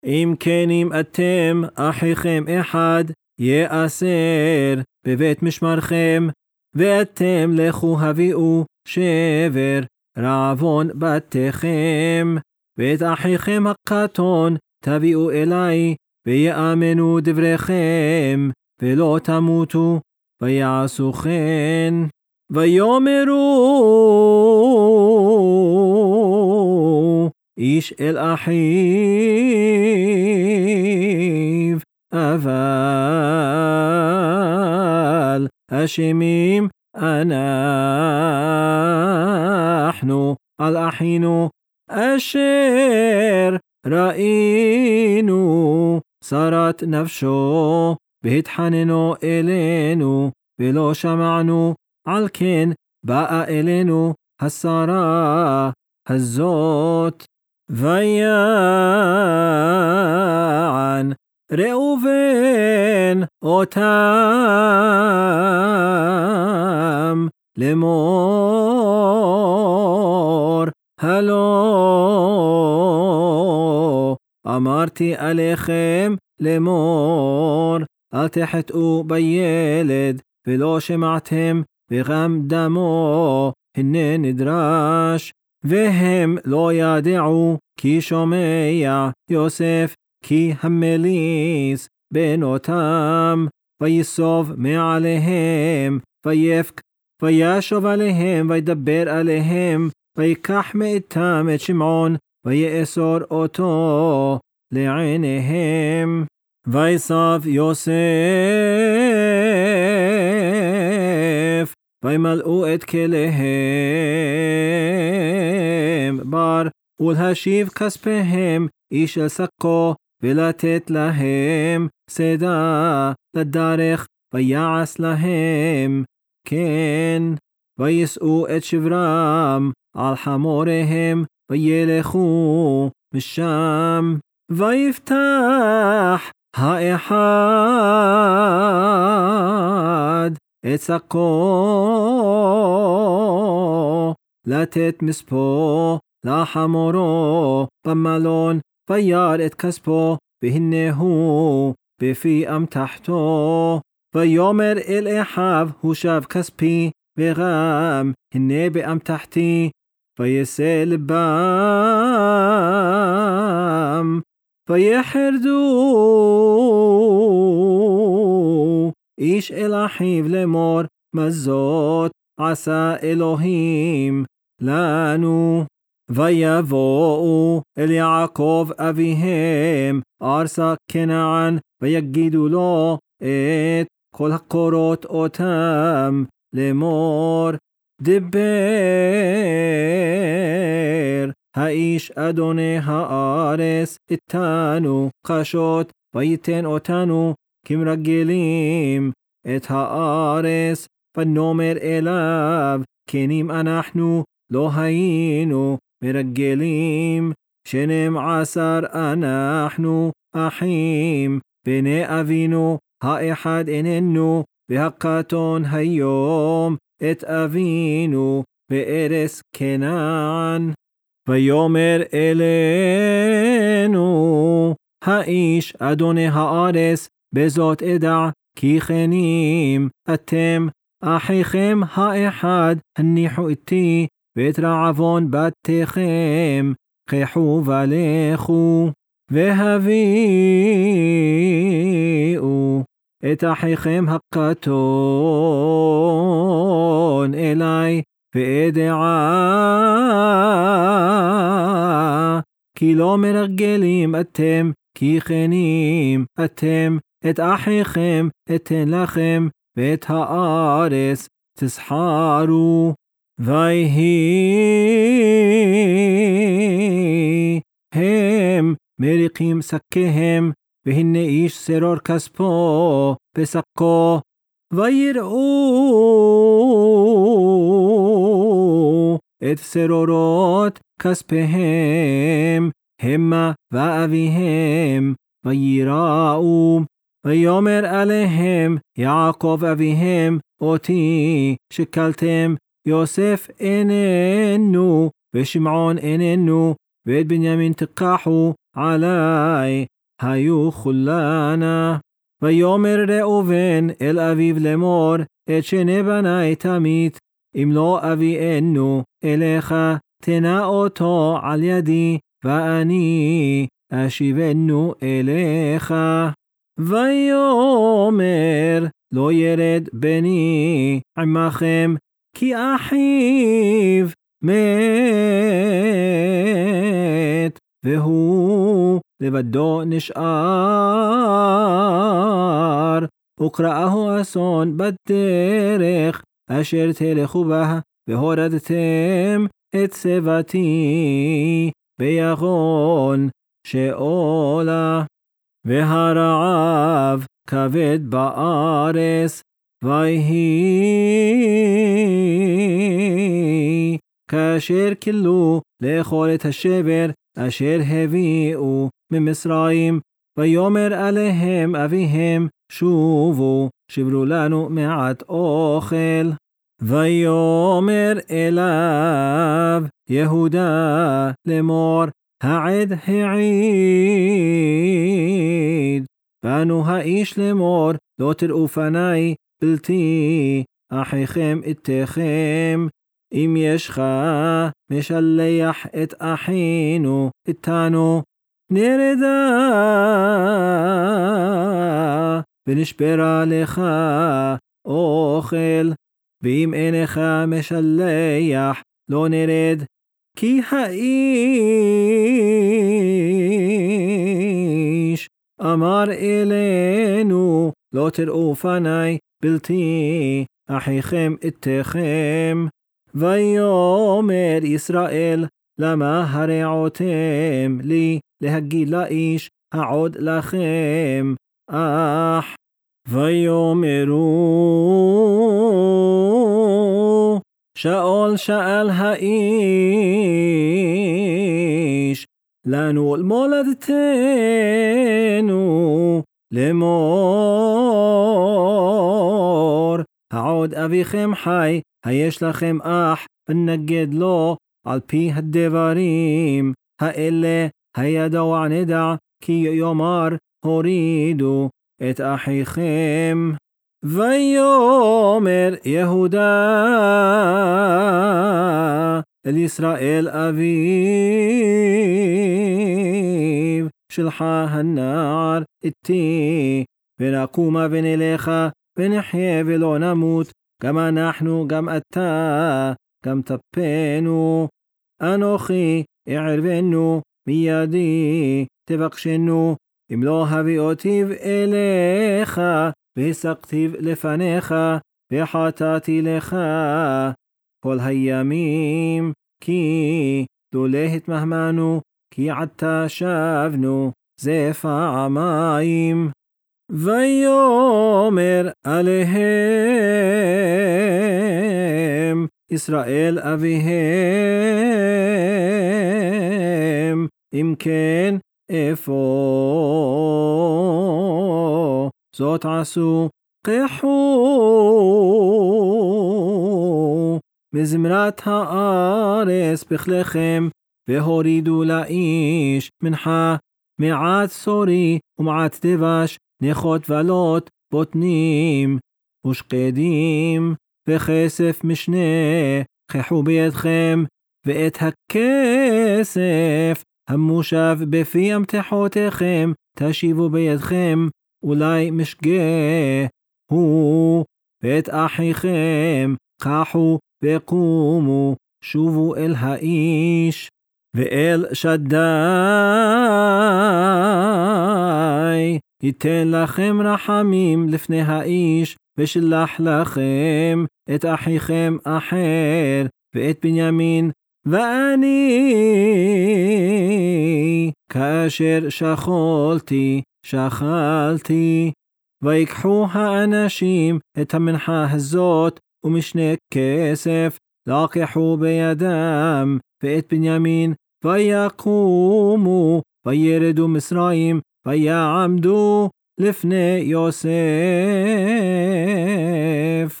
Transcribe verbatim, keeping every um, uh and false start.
אם כן אם אתם אחיכם אחד יאסר בבית משמרכם, ואתם לכו הביאו שבר רעבון בתיכם, ואת אחיכם הקטון תביאו אליי, ויאמנו דבריכם, ולא תמותו, ויעשו כן. ויאמרו איש אל אחיו, אבל אשמים אנחנו על אחינו אשר ראינו שרת נפשו, והתחננו אלינו ולא שמענו, על כן באה אלינו השרה הזאת. ויען ראובן אותם לאמור, הלא אמרתי עליכם לאמור, אל תחטאו בילד, ולא שמעתם, וגם דמו הנה נדרש. והם לא ידעו כי שומע יוסף כי המליס בנותם, ויסוב מעליהם, ויפק, וישוב עליהם, וידבר עליהם, ויקח מאיתם את שמעון, ויאסור אותו לעיניהם. ויסב יוסף, וימלאו את כליהם בר, ולהשיב כספיהם איש אל שקו, ולתת להם שדה לדרך, ויעש להם כן. ויסעו את שברם על חמוריהם, וילכו משם. ויפתח האחד את שקו לתת מספו לחמורו במלון, וירא את כספו, והנה הוא בפי אמתחתו. ויאמר אל אחיו, הושב כספי, וגם הנה באמתחתי. ויסה לבם, ויחרדו איש אל אחיו לאמור, מה זאת עשה אלוהים לנו? ויבואו אל יעקב אביהם ארצה כנען, ויגידו לו את כל הקורות אותם לאמור, דבר האיש אדוני הארץ איתנו קשות, ויתן אותנו כמרגלים את הארץ. ונאמר אליו, כנים אנחנו לא היינו מרגלים, שנים עשר אנחנו אחים, בני אבינו האחד איננו, והקטון היום את אבינו בארץ כנען. ויאמר אלינו האיש אדוני הארץ, בזאת אדע כי כנים אתם אחיכם האחד, הניחו איתי ואת רעבון בתיכם, קחו ולכו, והביאו את אחיכם הקטון אליי, ואדעה כי לא מרגלים אתם, כי כנים אתם, את אחיכם אתן לכם, ואת הארץ תסחרו. ויהי הם מריחים שקיהם, והנה איש שרור כספו בשקו. ויראו את שרורות כספיהם המה ואביהם, ויראו. ויאמר עליהם יעקב אביהם, אותי שקלתם, יוסף איננו ושמעון איננו, ואת בנימין תקחו, עלי היו כולנה. ויאמר ראובן אל אביו לאמור, את שני בני תמית, אם לא אביאנו אליך, תנה אותו על ידי, ואני אשיבנו אליך. ויאמר, לא ירד בני עמכם, כי אחיו מת, והוא לבדו נשאר, וקראהו אסון בדרך אשר תלכו בה, והורדתם את שיבתי ביגון שאולה. והרעב כבד בארץ, ויהי כאשר כלו לאכול את השבר אשר הביאו ממצרים. ויאמר עליהם אביהם, שובו, שברו לנו מעט אוכל. ויאמר אליו יהודה לאמור, העד העיד בנו האיש לאמור, לא תראו פני בלתי אחיכם איתכם. אם ישך משלח את אחינו איתנו, נרדה ונשברה לך אוכל. ואם אינך משלח לא נרד, כי האיש אמר אלינו, לא תראו פני בלתי אחיכם איתכם. ויאמר ישראל, למה הרעותם לי להגיד לאיש העוד לכם אח? ויאמרו, שאול שאל האיש, לנו מולדתנו לאמור, העוד אביכם חי, היש לכם אח, ונגד לו על פי הדברים האלה. הידוע נדע, כי יאמר הורידו את אחיכם. ויאמר יהודה אל ישראל אביו, שלחה הנער איתי, ונקומה ונלכה ונחיה ולא נמות, גם אנחנו גם אתה גם טפנו. אנוכי אערבנו מידי תבקשנו, אם לא הביא אותיו אליך, והסקתיו לפניך, וחטאתי לך כל הימים. כי לולא התמהמנו, כי עתה שבנו זה פעמיים. ויאמר עליהם ישראל אביהם, אם כן איפה זאת עשו, קחו מזמרת הארץ בכליכם, והורידו לאיש מנחה, מעט סורי ומעט דבש, נכות ולות, בוטנים ושקדים, וכסף משנה, קחו בידכם, ואת הכסף המושב בפי אמתחותיכם, תשיבו בידכם, אולי משגה הוא. ואת אחיכם קחו וקומו, שובו אל האיש, ואל שדי ייתן לכם רחמים לפני האיש, ושלח לכם את אחיכם אחר, ואת בנימין, ואני כאשר שכלתי שכלתי. ויקחו האנשים את המנחה הזאת ומשנה כסף, לקחו בידם ואת בנימין, ויקומו וירדו מצרים, ויעמדו לפני יוסף.